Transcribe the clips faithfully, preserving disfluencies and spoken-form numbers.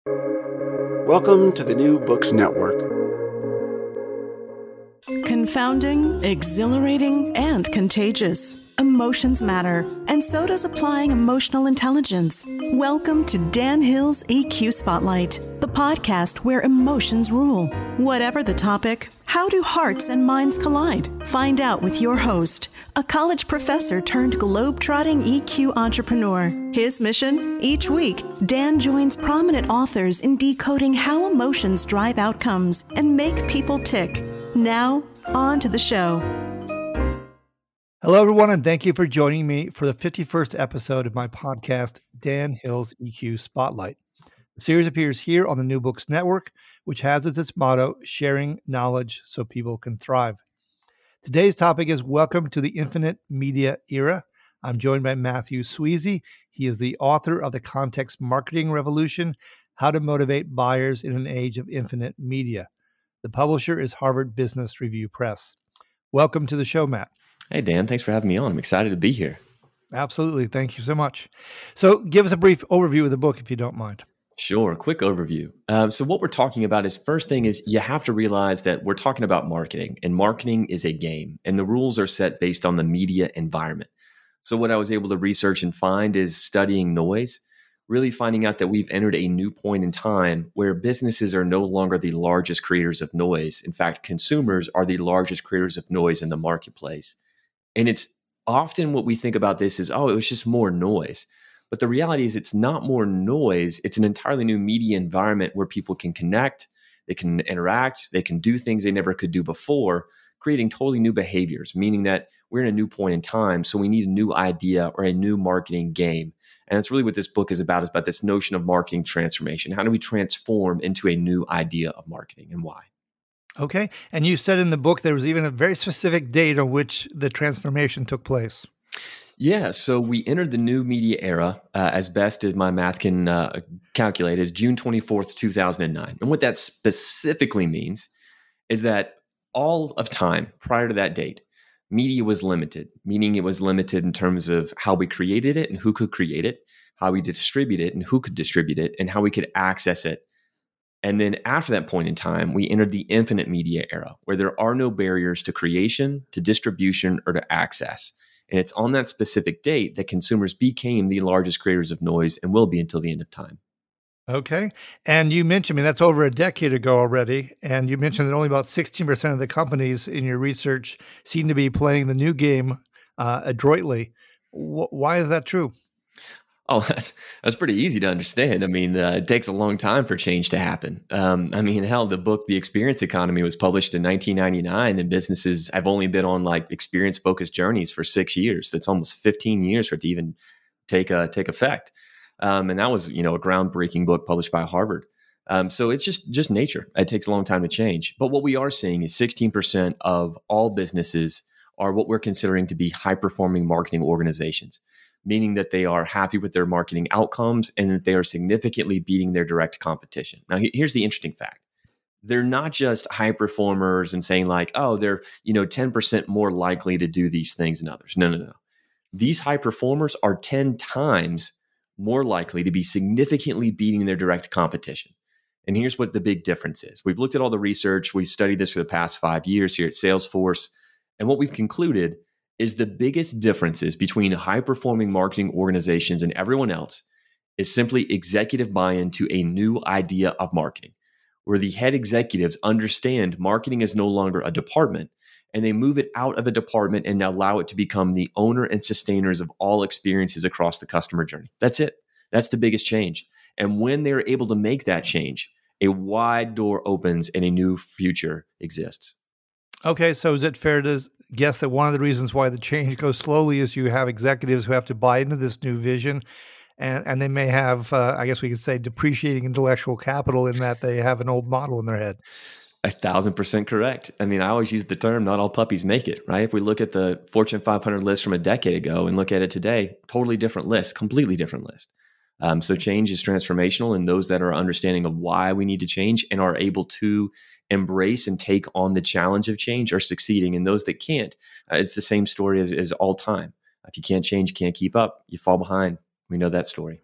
Welcome to the New Books Network. Confounding, exhilarating, and contagious. Emotions matter, and so does applying emotional intelligence. Welcome to Dan Hill's E Q Spotlight, the podcast where emotions rule. Whatever the topic, how do hearts and minds collide? Find out with your host, a college professor turned globe-trotting E Q entrepreneur. His mission? Each week, Dan joins prominent authors in decoding how emotions drive outcomes and make people tick. Now, on to the show. Hello, everyone, and thank you for joining me for the fifty-first episode of my podcast, Dan Hill's E Q Spotlight. The series appears here on the New Books Network, which has as its motto, sharing knowledge so people can thrive. Today's topic is Welcome to the Infinite Media Era. I'm joined by Matthew Sweezey. He is the author of The Context Marketing Revolution, How to Motivate Buyers in an Age of Infinite Media. The publisher is Harvard Business Review Press. Welcome to the show, Matt. Hey, Dan. Thanks for having me on. I'm excited to be here. Absolutely. Thank you so much. So give us a brief overview of the book, if you don't mind. Sure. Quick overview. Um, so what we're talking about is first thing is you have to realize that we're talking about marketing, and marketing is a game, and the rules are set based on the media environment. So what I was able to research and find is studying noise, really finding out that we've entered a new point in time where businesses are no longer the largest creators of noise. In fact, consumers are the largest creators of noise in the marketplace. And it's often what we think about this is, oh, it was just more noise. But the reality is it's not more noise. It's an entirely new media environment where people can connect, they can interact, they can do things they never could do before, creating totally new behaviors, meaning that we're in a new point in time. So we need a new idea or a new marketing game. And that's really what this book is about, is about this notion of marketing transformation. How do we transform into a new idea of marketing and why? Okay. And you said in the book there was even a very specific date on which the transformation took place. Yeah. So we entered the new media era, uh, as best as my math can uh, calculate, is June twenty-fourth, two thousand nine. And what that specifically means is that all of time prior to that date, media was limited, meaning it was limited in terms of how we created it and who could create it, how we distribute it and who could distribute it, and how we could access it. And then after that point in time, we entered the infinite media era, where there are no barriers to creation, to distribution, or to access. And it's on that specific date that consumers became the largest creators of noise and will be until the end of time. Okay. And you mentioned, I mean, that's over a decade ago already. And you mentioned that only about sixteen percent of the companies in your research seem to be playing the new game uh, adroitly. W- why is that true? Oh, that's that's pretty easy to understand. I mean, uh, it takes a long time for change to happen. Um, I mean, hell, the book The Experience Economy was published in nineteen ninety-nine, and businesses have only been on like experience-focused journeys for six years. That's almost fifteen years for it to even take a, take effect. Um, and that was, you know, a groundbreaking book published by Harvard. Um, so it's just just nature. It takes a long time to change. But what we are seeing is sixteen percent of all businesses are what we're considering to be high-performing marketing organizations, meaning that they are happy with their marketing outcomes and that they are significantly beating their direct competition. Now, here's the interesting fact. They're not just high performers and saying like, oh, they're, you know, ten percent more likely to do these things than others. No, no, no. These high performers are ten times more likely to be significantly beating their direct competition. And here's what the big difference is. We've looked at all the research. We've studied this for the past five years here at Salesforce. And what we've concluded is the biggest differences between high-performing marketing organizations and everyone else is simply executive buy-in to a new idea of marketing, where the head executives understand marketing is no longer a department, and they move it out of a department and allow it to become the owner and sustainers of all experiences across the customer journey. That's it. That's the biggest change. And when they're able to make that change, a wide door opens and a new future exists. Okay, so is it fair to guess that one of the reasons why the change goes slowly is you have executives who have to buy into this new vision, and, and they may have, uh, I guess we could say, depreciating intellectual capital in that they have an old model in their head? A thousand percent correct. I mean, I always use the term, not all puppies make it, right? If we look at the Fortune five hundred list from a decade ago and look at it today, totally different list, completely different list. Um, so change is transformational, and those that are understanding of why we need to change and are able to embrace and take on the challenge of change are succeeding. And those that can't, uh, it's the same story as, as all time. If you can't change, you can't keep up, you fall behind. We know that story.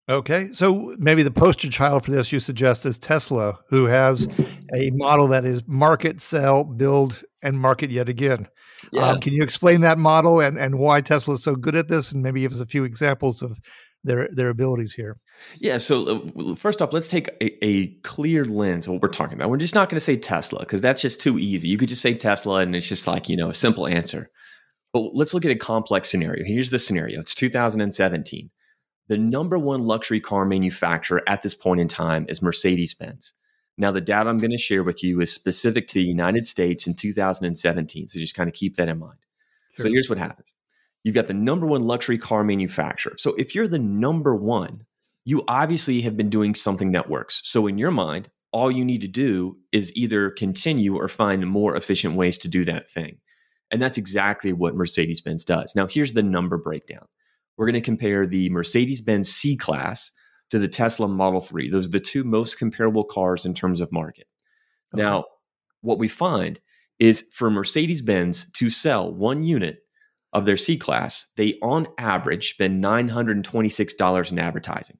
Okay, so maybe the poster child for this you suggest is Tesla, who has a model that is market, sell, build, and market yet again. Yeah. Um, can you explain that model and, and why Tesla is so good at this, and maybe give us a few examples of their their abilities here? Yeah. So uh, first off, let's take a, a clear lens of what we're talking about. We're just not going to say Tesla because that's just too easy. You could just say Tesla and it's just like, you know, a simple answer. But let's look at a complex scenario. Here's the scenario. It's two thousand seventeen. The number one luxury car manufacturer at this point in time is Mercedes-Benz. Now, the data I'm going to share with you is specific to the United States in two thousand seventeen. So just kind of keep that in mind. Sure. So here's what happens. You've got the number one luxury car manufacturer. So if you're the number one, you obviously have been doing something that works. So in your mind, all you need to do is either continue or find more efficient ways to do that thing. And that's exactly what Mercedes-Benz does. Now, here's the number breakdown. We're going to compare the Mercedes-Benz C-Class to the Tesla Model three. Those are the two most comparable cars in terms of market. Okay. Now, what we find is for Mercedes-Benz to sell one unit of their C-Class, they on average spend nine hundred twenty-six dollars in advertising.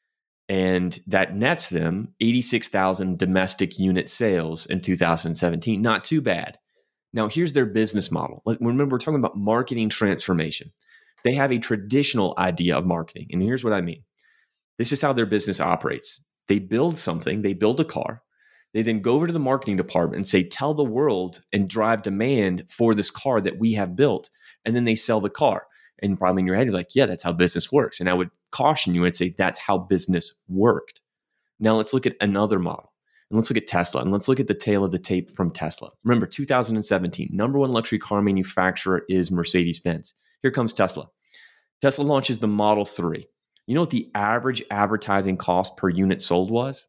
And that nets them eighty-six thousand domestic unit sales in two thousand seventeen. Not too bad. Now, here's their business model. Remember, we're talking about marketing transformation. They have a traditional idea of marketing. And here's what I mean. This is how their business operates. They build something, they build a car. They then go over to the marketing department and say, tell the world and drive demand for this car that we have built. And then they sell the car. And probably in your head, you're like, yeah, that's how business works. And I would caution you and say, that's how business worked. Now let's look at another model. And let's look at Tesla. And let's look at the tail of the tape from Tesla. Remember, two thousand seventeen, number one luxury car manufacturer is Mercedes-Benz. Here comes Tesla. Tesla launches the Model three. You know what the average advertising cost per unit sold was?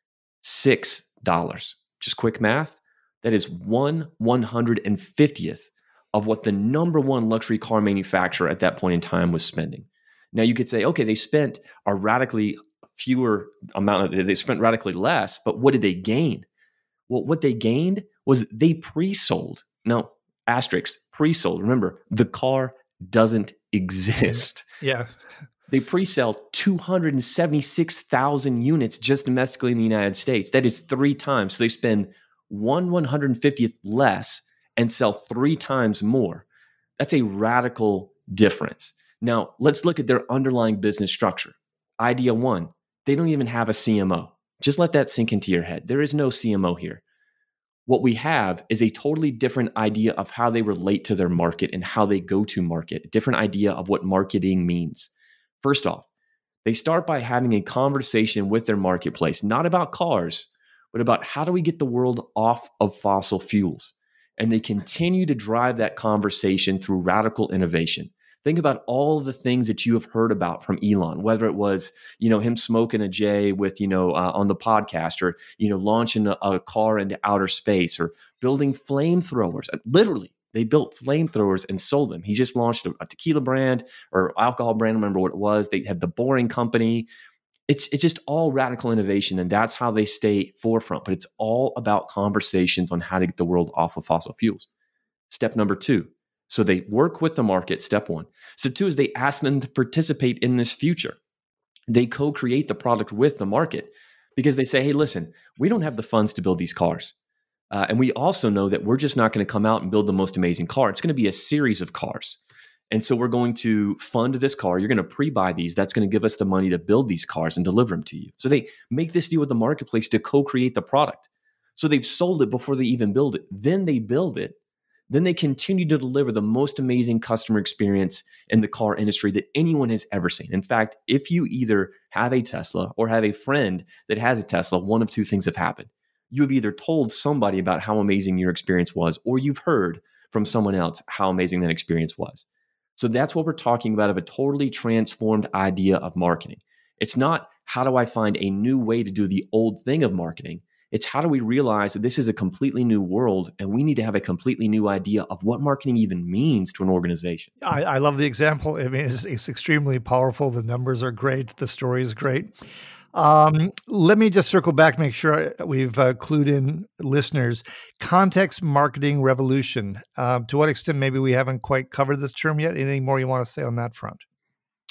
six dollars. Just quick math. That is one one hundred fiftieth of what the number one luxury car manufacturer at that point in time was spending. Now you could say, okay, they spent a radically fewer amount of, they spent radically less, but what did they gain? Well, what they gained was they pre-sold. Now, asterisk, pre-sold. Remember, the car doesn't exist. Yeah. They pre-sell two hundred seventy-six thousand units just domestically in the United States. That is three times. So they spend one one hundred fiftieth less and sell three times more. That's a radical difference. Now, let's look at their underlying business structure. Idea one, they don't even have a C M O. Just let that sink into your head. There is no C M O here. What we have is a totally different idea of how they relate to their market and how they go to market, a different idea of what marketing means. First off, they start by having a conversation with their marketplace, not about cars, but about how do we get the world off of fossil fuels? And they continue to drive that conversation through radical innovation. Think about all the things that you have heard about from Elon, whether it was, you know, him smoking a J with, you know, uh, on the podcast, or, you know, launching a, a car into outer space, or building flamethrowers. Literally, they built flamethrowers and sold them. He just launched a, a tequila brand or alcohol brand. I don't remember what it was. They had the Boring Company. It's it's just all radical innovation, and that's how they stay forefront. But it's all about conversations on how to get the world off of fossil fuels. Step number two. So they work with the market, step one. Step two is they ask them to participate in this future. They co-create the product with the market because they say, hey, listen, we don't have the funds to build these cars. Uh, and we also know that we're just not going to come out and build the most amazing car. It's going to be a series of cars. And so we're going to fund this car. You're going to pre-buy these. That's going to give us the money to build these cars and deliver them to you. So they make this deal with the marketplace to co-create the product. So they've sold it before they even build it. Then they build it. Then they continue to deliver the most amazing customer experience in the car industry that anyone has ever seen. In fact, if you either have a Tesla or have a friend that has a Tesla, one of two things have happened. You have either told somebody about how amazing your experience was, or you've heard from someone else how amazing that experience was. So that's what we're talking about, of a totally transformed idea of marketing. It's not how do I find a new way to do the old thing of marketing. It's how do we realize that this is a completely new world and we need to have a completely new idea of what marketing even means to an organization. I, I love the example. I mean, it's, it's extremely powerful. The numbers are great. The story is great. Um, let me just circle back, make sure we've uh, clued in listeners. Context marketing revolution. Uh, to what extent maybe we haven't quite covered this term yet? Anything more you want to say on that front?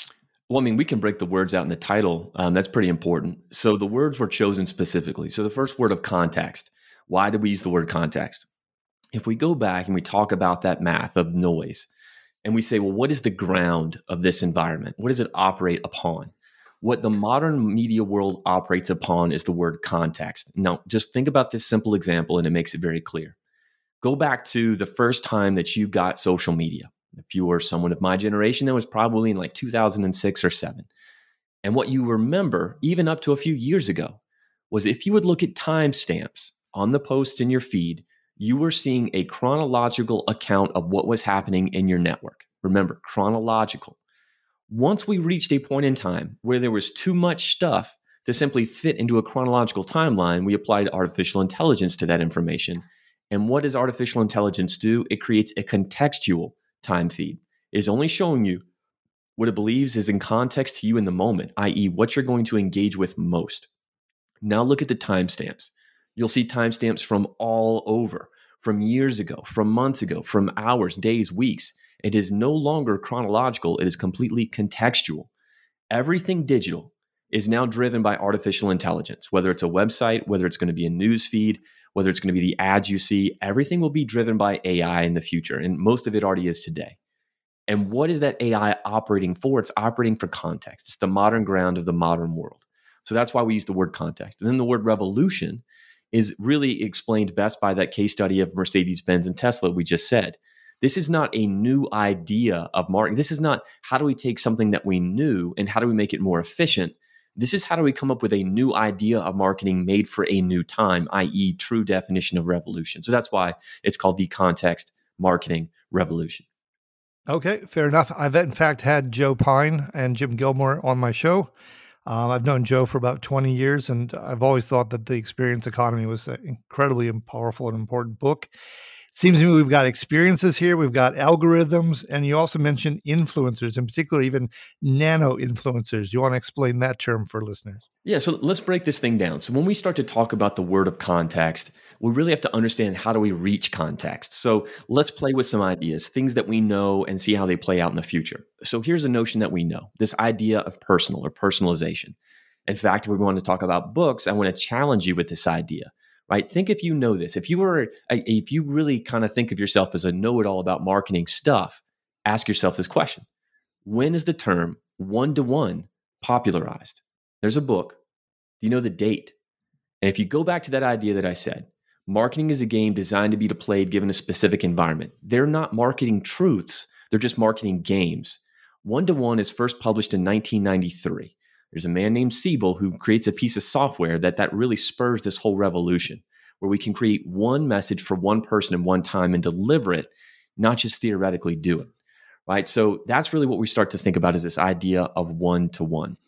Well, I mean, we can break the words out in the title. Um, that's pretty important. So the words were chosen specifically. So the first word of context. Why did we use the word context? If we go back and we talk about that math of noise, and we say, well, what is the ground of this environment? What does it operate upon? What the modern media world operates upon is the word context. Now, just think about this simple example, and it makes it very clear. Go back to the first time that you got social media. If you were someone of my generation, that was probably in like two thousand six or seven. And what you remember, even up to a few years ago, was if you would look at timestamps on the posts in your feed, you were seeing a chronological account of what was happening in your network. Remember, chronological. Once we reached a point in time where there was too much stuff to simply fit into a chronological timeline, we applied artificial intelligence to that information. And what does artificial intelligence do? It creates a contextual time feed. It is only showing you what it believes is in context to you in the moment, that is what you're going to engage with most. Now look at the timestamps. You'll see timestamps from all over, from years ago, from months ago, from hours, days, weeks. It is no longer chronological. It is completely contextual. Everything digital is now driven by artificial intelligence, whether it's a website, whether it's going to be a news feed, whether it's going to be the ads you see. Everything will be driven by A I in the future, and most of it already is today. And what is that A I operating for? It's operating for context. It's the modern ground of the modern world. So that's why we use the word context. And then the word revolution is really explained best by that case study of Mercedes-Benz and Tesla we just said. This is not a new idea of marketing. This is not how do we take something that we knew and how do we make it more efficient. This is how do we come up with a new idea of marketing made for a new time, that is true definition of revolution. So that's why it's called the context marketing revolution. Okay, fair enough. I've in fact had Joe Pine and Jim Gilmore on my show. Um, I've known Joe for about twenty years, and I've always thought that The Experience Economy was an incredibly powerful and important book. It seems to me we've got experiences here, we've got algorithms, and you also mentioned influencers, in particular even nano-influencers. You want to explain that term for listeners? Yeah, so let's break this thing down. So when we start to talk about the word of context, we really have to understand how do we reach context. So let's play with some ideas, things that we know, and see how they play out in the future. So here's a notion that we know, this idea of personal or personalization. In fact, if we want to talk about books, I want to challenge you with this idea, right? Think if you know this, if you were, if you really kind of think of yourself as a know-it-all about marketing stuff, ask yourself this question. When is the term one-to-one popularized? There's a book. Do you know the date? And if you go back to that idea that I said, marketing is a game designed to be played given a specific environment. They're not marketing truths. They're just marketing games. One-to-one is first published in nineteen ninety-three. There's a man named Siebel who creates a piece of software that, that really spurs this whole revolution, where we can create one message for one person in one time and deliver it, not just theoretically do it, right? So that's really what we start to think about is this idea of one-to-one.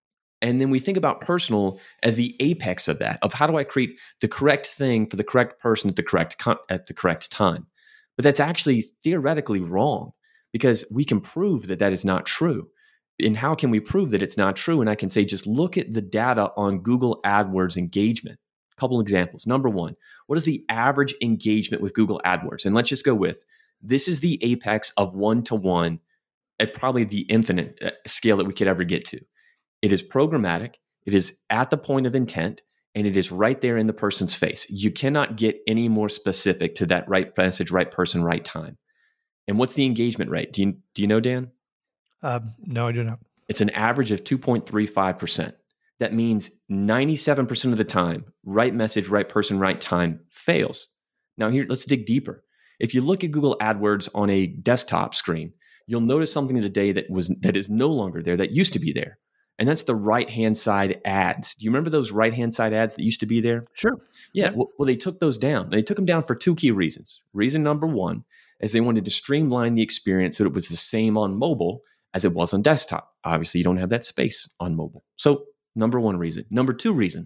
And then we think about personal as the apex of that, of how do I create the correct thing for the correct person at the correct con- at the correct time. But that's actually theoretically wrong because we can prove that that is not true. And how can we prove that it's not true? And I can say, just look at the data on Google AdWords engagement. A couple examples. Number one, what is the average engagement with Google AdWords? And let's just go with, this is the apex of one-to-one at probably the infinite scale that we could ever get to. It is programmatic, it is at the point of intent, and it is right there in the person's face. You cannot get any more specific to that right message, right person, right time. And what's the engagement rate? Do you, do you know, Dan? Uh, no, I do not. It's an average of two point three five percent. That means ninety-seven percent of the time, right message, right person, right time fails. Now here, let's dig deeper. If you look at Google AdWords on a desktop screen, you'll notice something today that was that is no longer there, that used to be there. And that's the right-hand side ads. Do you remember those right-hand side ads that used to be there? Sure. Yeah, well, well, they took those down. They took them down for two key reasons. Reason number one is they wanted to streamline the experience so it was the same on mobile as it was on desktop. Obviously, you don't have that space on mobile. So number one reason. Number two reason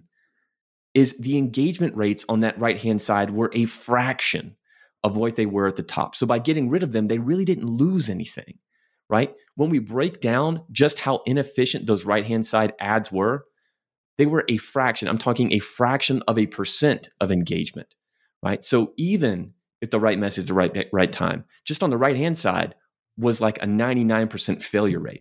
is the engagement rates on that right-hand side were a fraction of what they were at the top. So by getting rid of them, they really didn't lose anything. Right? When we break down just how inefficient those right-hand side ads were, they were a fraction. I'm talking a fraction of a percent of engagement, right? So even if the right message, the right right time, just on the right-hand side was like a ninety-nine percent failure rate,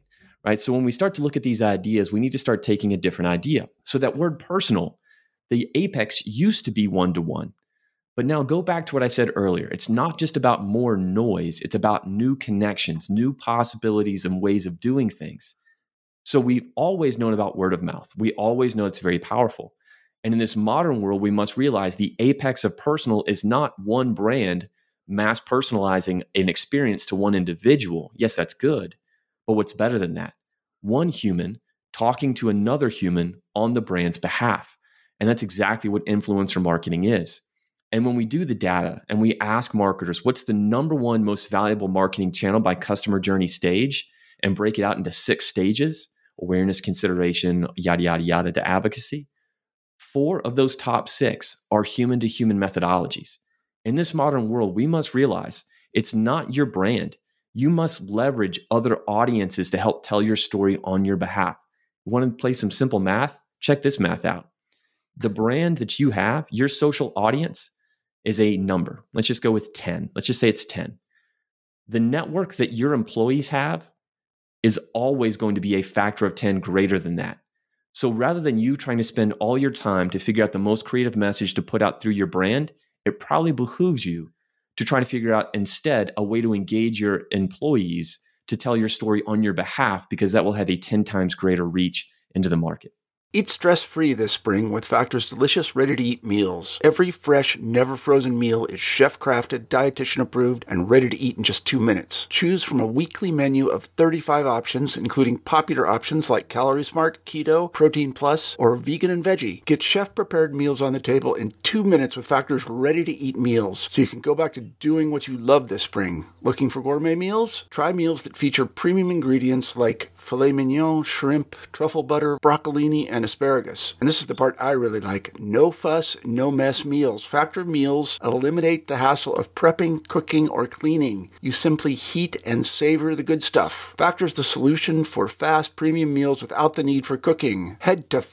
right? So when we start to look at these ideas, we need to start taking a different idea. So that word personal, the apex used to be one-to-one. But now go back to what I said earlier. It's not just about more noise. It's about new connections, new possibilities and ways of doing things. So we've always known about word of mouth. We always know it's very powerful. And in this modern world, we must realize the apex of personal is not one brand mass personalizing an experience to one individual. Yes, that's good. But what's better than that? One human talking to another human on the brand's behalf. And that's exactly what influencer marketing is. And when we do the data and we ask marketers, what's the number one most valuable marketing channel by customer journey stage, and break it out into six stages, awareness, consideration, yada, yada, yada, to advocacy, four of those top six are human-to-human methodologies. In this modern world, we must realize it's not your brand. You must leverage other audiences to help tell your story on your behalf. You want to play some simple math? Check this math out. The brand that you have, your social audience, is a number. Let's just go with ten. Let's just say it's ten. The network that your employees have is always going to be a factor of ten greater than that. So rather than you trying to spend all your time to figure out the most creative message to put out through your brand, it probably behooves you to try to figure out instead a way to engage your employees to tell your story on your behalf, because that will have a ten times greater reach into the market. Eat stress-free this spring with Factor's delicious, ready-to-eat meals. Every fresh, never-frozen meal is chef-crafted, dietitian-approved, and ready to eat in just two minutes. Choose from a weekly menu of thirty-five options, including popular options like Calorie Smart, Keto, Protein Plus, or Vegan and Veggie. Get chef-prepared meals on the table in two minutes with Factor's ready-to-eat meals, so you can go back to doing what you love this spring. Looking for gourmet meals? Try meals that feature premium ingredients like filet mignon, shrimp, truffle butter, broccolini, and asparagus. And this is the part I really like. No fuss, no mess meals. Factor meals eliminate the hassle of prepping, cooking, or cleaning. You simply heat and savor the good stuff. Factor's the solution for fast premium meals without the need for cooking. Head to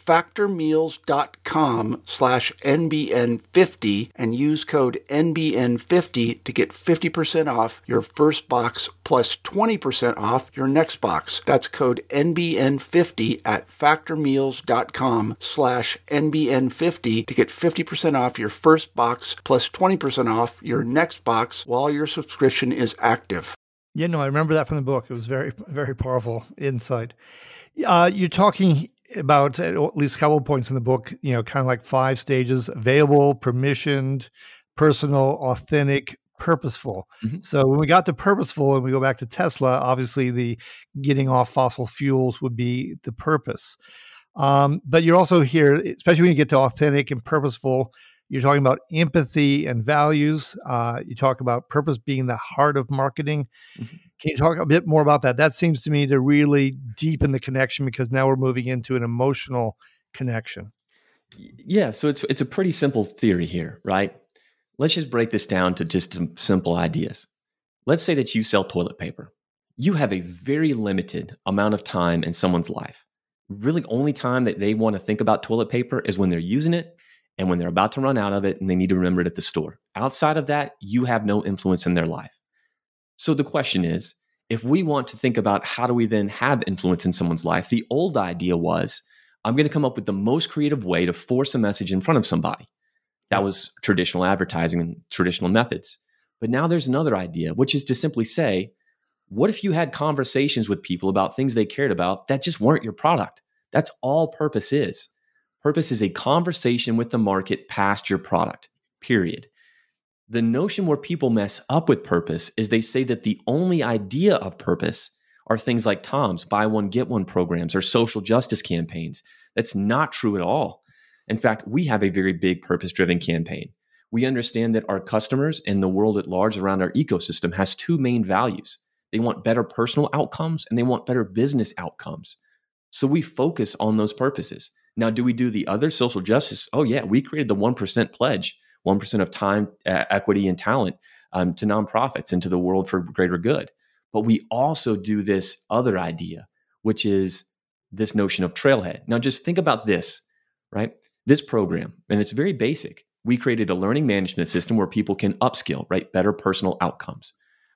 factormeals.com slash NBN50 and use code N B N fifty to get fifty percent off your first box plus twenty percent off your next box. That's code N B N fifty at factormeals.com slash N B N fifty to get fifty percent off your first box plus twenty percent off your next box while your subscription is active. Yeah, no, I remember that from the book. It was very, very powerful insight. Uh, you're talking about at least a couple of points in the book, you know, kind of like five stages: available, permissioned, personal, authentic, purposeful. Mm-hmm. So when we got to purposeful and we go back to Tesla, obviously the getting off fossil fuels would be the purpose. Um, but you're also here, especially when you get to authentic and purposeful, you're talking about empathy and values. Uh, you talk about purpose being the heart of marketing. Mm-hmm. Can you talk a bit more about that? That seems to me to really deepen the connection, because now we're moving into an emotional connection. Yeah, so it's it's a pretty simple theory here, right? Let's just break this down to just some simple ideas. Let's say that you sell toilet paper. You have a very limited amount of time in someone's life. Really, only time that they want to think about toilet paper is when they're using it and when they're about to run out of it and they need to remember it at the store. Outside of that, you have no influence in their life. So the question is, if we want to think about how do we then have influence in someone's life, the old idea was, I'm going to come up with the most creative way to force a message in front of somebody. That was traditional advertising and traditional methods. But now there's another idea, which is to simply say, what if you had conversations with people about things they cared about that just weren't your product? That's all purpose is. Purpose is a conversation with the market past your product, period. The notion where people mess up with purpose is they say that the only idea of purpose are things like Tom's buy one, get one programs or social justice campaigns. That's not true at all. In fact, we have a very big purpose-driven campaign. We understand that our customers and the world at large around our ecosystem has two main values. They want better personal outcomes and they want better business outcomes. So we focus on those purposes. Now, do we do the other social justice? Oh yeah, we created the one percent pledge, one percent of time, uh, equity, and talent um, to nonprofits and to the world for greater good. But we also do this other idea, which is this notion of trailhead. Now, just think about this, right? This program, and it's very basic. We created a learning management system where people can upskill, right? Better personal outcomes.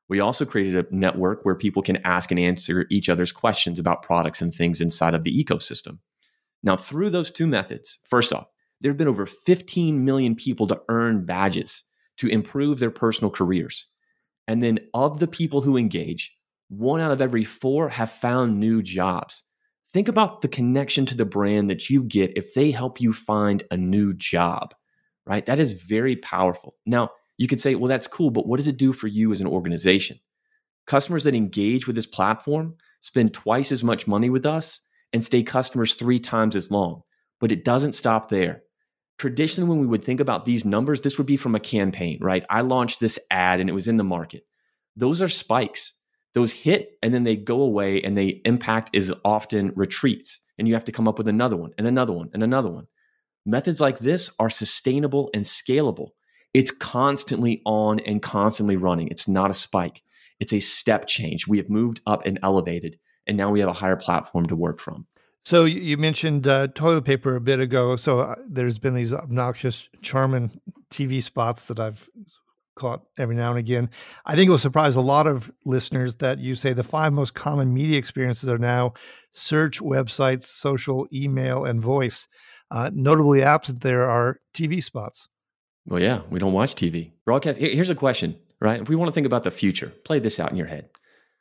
We also created a network where people can ask and answer each other's questions about products and things inside of the ecosystem. Now, through those two methods, first off, there have been over fifteen million people to earn badges to improve their personal careers. And then of the people who engage, one out of every four have found new jobs. Think about the connection to the brand that you get if they help you find a new job, right? That is very powerful. Now, you could say, well, that's cool, but what does it do for you as an organization? Customers that engage with this platform spend twice as much money with us and stay customers three times as long. But it doesn't stop there. Traditionally, when we would think about these numbers, this would be from a campaign, right? I launched this ad and it was in the market. Those are spikes. Those hit and then they go away, and the impact is often retreats. And you have to come up with another one and another one and another one. Methods like this are sustainable and scalable. It's constantly on and constantly running. It's not a spike. It's a step change. We have moved up and elevated, and now we have a higher platform to work from. So you mentioned uh, toilet paper a bit ago. So uh, there's been these obnoxious Charmin T V spots that I've caught every now and again. I think it will surprise a lot of listeners that you say the five most common media experiences are now search, websites, social, email, and voice. Uh, notably absent there are T V spots. Well, yeah, we don't watch T V. Broadcast. Here's a question, right? If we want to think about the future, play this out in your head.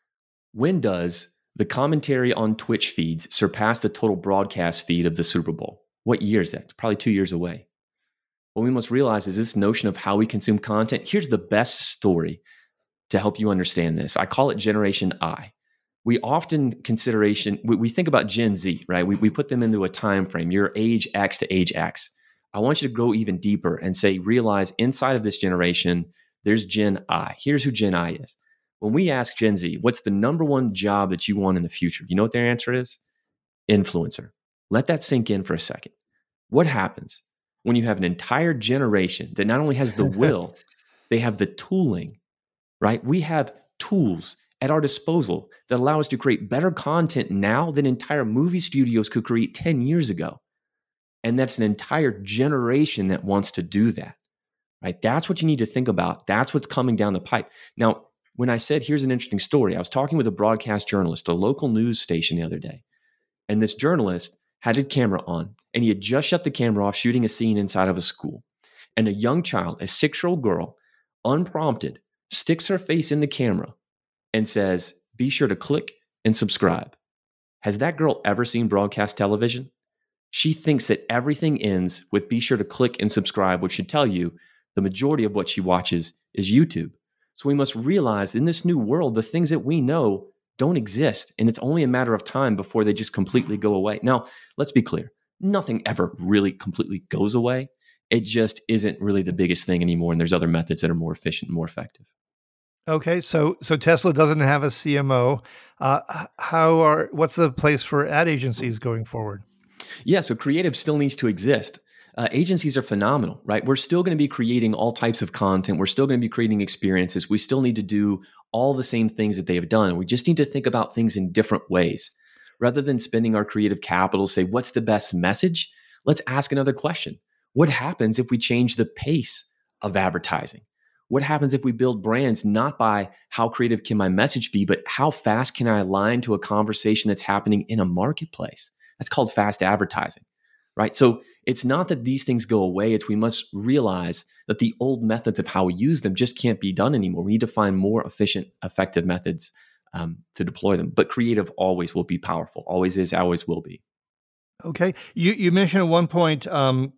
When does the commentary on Twitch feeds surpass the total broadcast feed of the Super Bowl? What year is that? Probably two years away. What we must realize is this notion of how we consume content. Here's the best story to help you understand this. I call it Generation I. We often consideration, we, we think about Gen Z, right? We, we put them into a time frame. You're age X to age X. I want you to go even deeper and say, realize inside of this generation, there's Gen I. Here's who Gen I is. When we ask Gen Z, what's the number one job that you want in the future? You know what their answer is? Influencer. Let that sink in for a second. What happens when you have an entire generation that not only has the will, they have the tooling, right? We have tools at our disposal that allow us to create better content now than entire movie studios could create ten years ago. And that's an entire generation that wants to do that, right? That's what you need to think about. That's what's coming down the pipe. Now, when I said, here's an interesting story, I was talking with a broadcast journalist, a local news station the other day. And this journalist had a camera on, and he had just shut the camera off shooting a scene inside of a school. And a young child, a six-year-old girl, unprompted, sticks her face in the camera and says, be sure to click and subscribe. Has that girl ever seen broadcast television? She thinks that everything ends with be sure to click and subscribe, which should tell you the majority of what she watches is YouTube. So we must realize in this new world, the things that we know don't exist. And it's only a matter of time before they just completely go away. Now, let's be clear. Nothing ever really completely goes away. It just isn't really the biggest thing anymore. And there's other methods that are more efficient and more effective. Okay, so so Tesla doesn't have a C M O. Uh, how are what's the place for ad agencies going forward? Yeah, so creative still needs to exist. Uh, agencies are phenomenal, right? We're still going to be creating all types of content. We're still going to be creating experiences. We still need to do all the same things that they have done. We just need to think about things in different ways. Rather than spending our creative capital, say, what's the best message? Let's ask another question. What happens if we change the pace of advertising? What happens if we build brands not by how creative can my message be, but how fast can I align to a conversation that's happening in a marketplace? That's called fast advertising, right? So it's not that these things go away. It's we must realize that the old methods of how we use them just can't be done anymore. We need to find more efficient, effective methods um, to deploy them. But creative always will be powerful. Always is, always will be. Okay. You you mentioned at one point um,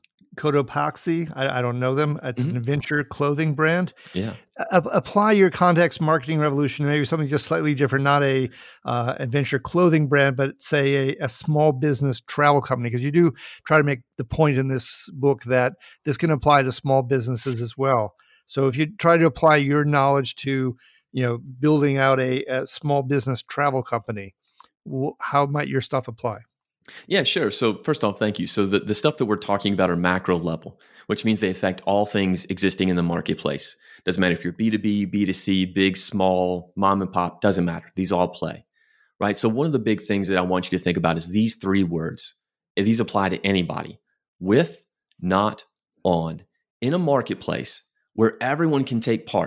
Cotopaxi. I, I don't know them. It's mm-hmm. an adventure clothing brand. Yeah. A- apply your context marketing revolution, maybe something just slightly different, not a uh, adventure clothing brand, but say a, a small business travel company. Because you do try to make the point in this book that this can apply to small businesses as well. So if you try to apply your knowledge to, you know, building out a, a small business travel company, wh- how might your stuff apply? Yeah, sure. So first off, thank you. So the, the stuff that we're talking about are macro level, which means they affect all things existing in the marketplace. Doesn't matter if you're B two B, B two C, big, small, mom and pop, doesn't matter. These all play, right? So one of the big things that I want you to think about is these three words. These apply to anybody. With, not, on. In a marketplace where everyone can take part,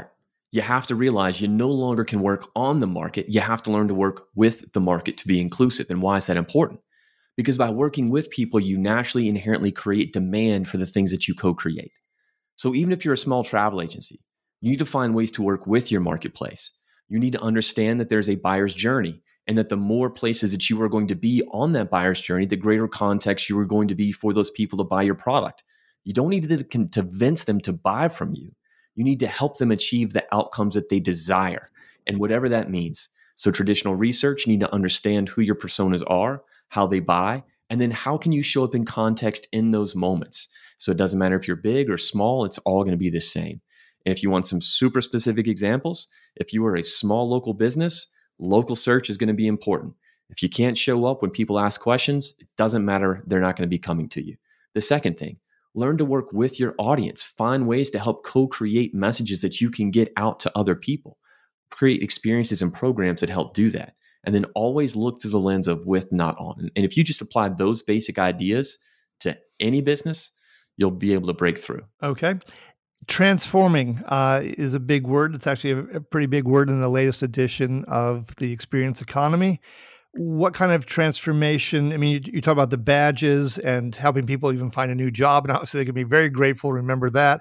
you have to realize you no longer can work on the market. You have to learn to work with the market to be inclusive. And why is that important? Because by working with people, you naturally inherently create demand for the things that you co-create. So even if you're a small travel agency, you need to find ways to work with your marketplace. You need to understand that there's a buyer's journey and that the more places that you are going to be on that buyer's journey, the greater context you are going to be for those people to buy your product. You don't need to convince them to buy from you. You need to help them achieve the outcomes that they desire, and whatever that means. So traditional research, you need to understand who your personas are, how they buy, and then how can you show up in context in those moments. So it doesn't matter if you're big or small, it's all going to be the same. And if you want some super specific examples, if you are a small local business, local search is going to be important. If you can't show up when people ask questions, it doesn't matter. They're not going to be coming to you. The second thing, learn to work with your audience. Find ways to help co-create messages that you can get out to other people. Create experiences and programs that help do that. And then always look through the lens of with, not on. And if you just apply those basic ideas to any business, you'll be able to break through. Okay. Transforming uh, is a big word. It's actually a, a pretty big word in the latest edition of the Experience Economy. What kind of transformation? I mean, you, you talk about the badges and helping people even find a new job, and obviously they can be very grateful. Remember that.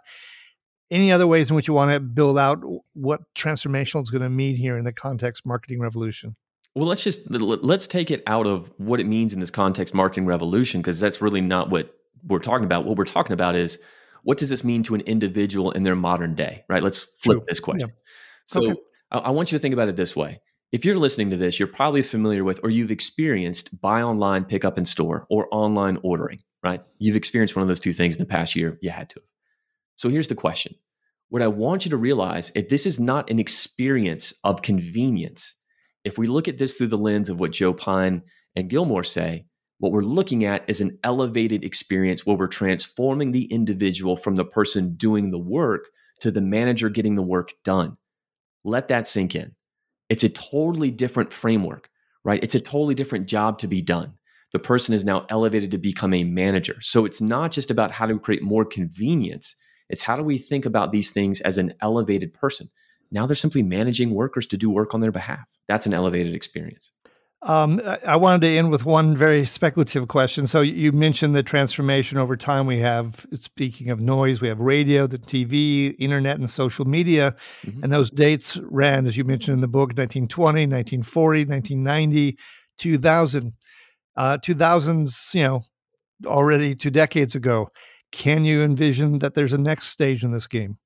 Any other ways in which you want to build out what transformational is going to mean here in the context marketing revolution? Well, let's just let's take it out of what it means in this context marketing revolution, because that's really not what we're talking about. What we're talking about is, what does this mean to an individual in their modern day, right? Let's flip True. this question. Yeah. So okay. I, I want you to think about it this way. If you're listening to this, you're probably familiar with, or you've experienced buy online, pick up in store, or online ordering, right? You've experienced one of those two things in the past year. You had to. So here's the question. What I want you to realize, if this is not an experience of convenience, if we look at this through the lens of what Joe Pine and Gilmore say, what we're looking at is an elevated experience where we're transforming the individual from the person doing the work to the manager getting the work done. Let that sink in. It's a totally different framework, right? It's a totally different job to be done. The person is now elevated to become a manager. So it's not just about how to create more convenience. It's how do we think about these things as an elevated person? Now they're simply managing workers to do work on their behalf. That's an elevated experience. Um, I wanted to end with one very speculative question. So you mentioned the transformation over time. We have, speaking of noise, we have radio, the T V, internet, and social media. Mm-hmm. And those dates ran, as you mentioned in the book, nineteen twenty, nineteen forty, nineteen ninety, two thousand. Uh, two thousands, you know, already two decades ago. Can you envision that there's a next stage in this game?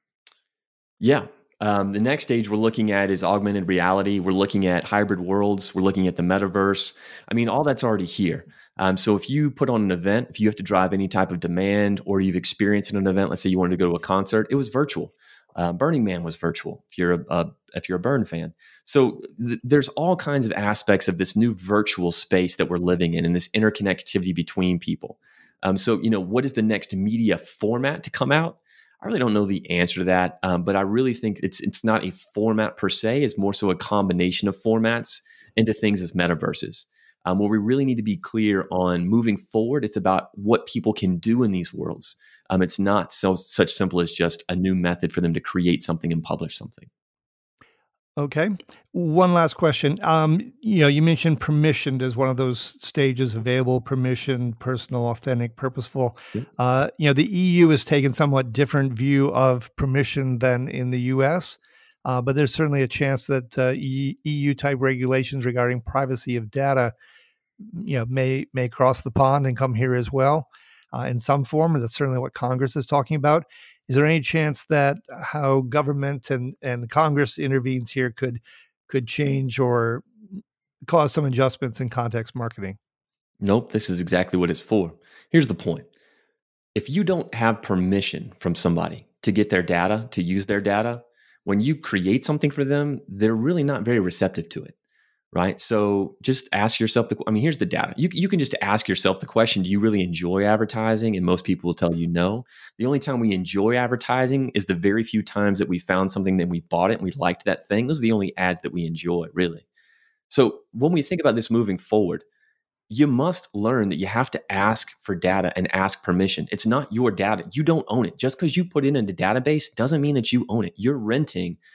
Yeah. Um, the next stage we're looking at is augmented reality. We're looking at hybrid worlds. We're looking at the metaverse. I mean, all that's already here. Um, so if you put on an event, if you have to drive any type of demand or you've experienced an event, let's say you wanted to go to a concert, it was virtual. Uh, Burning Man was virtual if you're a, a if you're a Burn fan. So th- there's all kinds of aspects of this new virtual space that we're living in and this interconnectivity between people. Um, so, you know, what is the next media format to come out? I really don't know the answer to that, um, but I really think it's it's not a format per se. It's more so a combination of formats into things as metaverses. Um, where we really need to be clear on moving forward, it's about what people can do in these worlds. Um, it's not so such simple as just a new method for them to create something and publish something. Okay. One last question. Um, you know, you mentioned permissioned as one of those stages available, permission, personal, authentic, purposeful. Yeah. Uh, you know, the E U has taken somewhat different view of permission than in the U S, uh, but there's certainly a chance that uh, E U-type regulations regarding privacy of data, you know, may may cross the pond and come here as well uh, in some form. And that's certainly what Congress is talking about. Is there any chance that how government and, and Congress intervenes here could could change or cause some adjustments in context marketing? Nope, this is exactly what it's for. Here's the point. If you don't have permission from somebody to get their data, to use their data, when you create something for them, they're really not very receptive to it. Right. So just ask yourself the, I mean, here's the data. You, you can just ask yourself the question, do you really enjoy advertising? And most people will tell you no. The only time we enjoy advertising is the very few times that we found something that we bought it and we liked that thing. Those are the only ads that we enjoy, really. So when we think about this moving forward, you must learn that you have to ask for data and ask permission. It's not your data. You don't own it. Just because you put it in a database doesn't mean that you own it. You're renting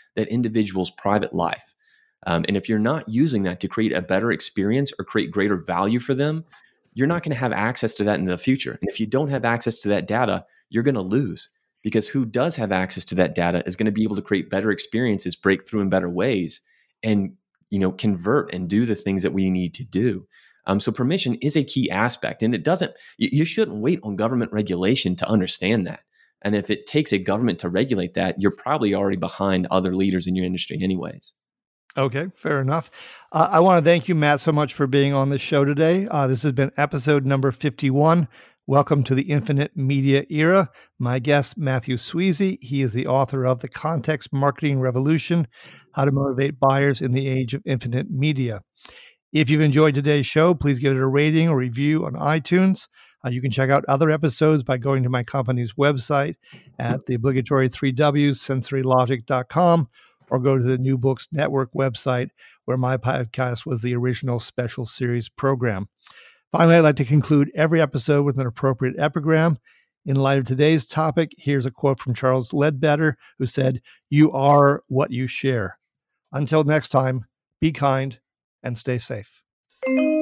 that individual's private life. Um, and if you're not using that to create a better experience or create greater value for them, you're not going to have access to that in the future. And if you don't have access to that data, you're going to lose, because who does have access to that data is going to be able to create better experiences, break through in better ways, and, you know, convert and do the things that we need to do. Um, so permission is a key aspect, and it doesn't, you, you shouldn't wait on government regulation to understand that. And if it takes a government to regulate that, you're probably already behind other leaders in your industry anyways. Okay, fair enough. Uh, I want to thank you, Matt, so much for being on the show today. Uh, this has been episode number fifty-one. Welcome to the Infinite Media Era. My guest, Matthew Sweezey. He is the author of The Context Marketing Revolution, How to Motivate Buyers in the Age of Infinite Media. If you've enjoyed today's show, please give it a rating or review on iTunes. Uh, you can check out other episodes by going to my company's website at the obligatory three W's, sensory logic dot com, or go to the New Books Network website, where my podcast was the original special series program. Finally, I'd like to conclude every episode with an appropriate epigram. In light of today's topic, here's a quote from Charles Ledbetter, who said, "You are what you share." Until next time, be kind and stay safe.